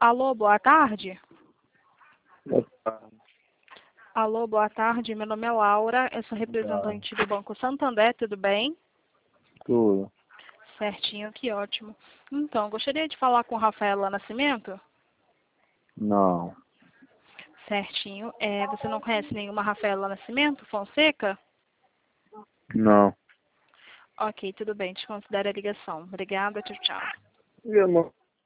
Alô, boa tarde. Boa tarde. Alô, boa tarde. Meu nome é Laura, eu sou Boa representante do Banco Santander, tudo bem? Tudo. Certinho, que ótimo. Então, gostaria de falar com Rafaela Nascimento? Não. Certinho. Você não conhece nenhuma Rafaela Nascimento Fonseca? Não. Ok, tudo bem, te considero a ligação. Obrigada, tchau, tchau. Meu irmão.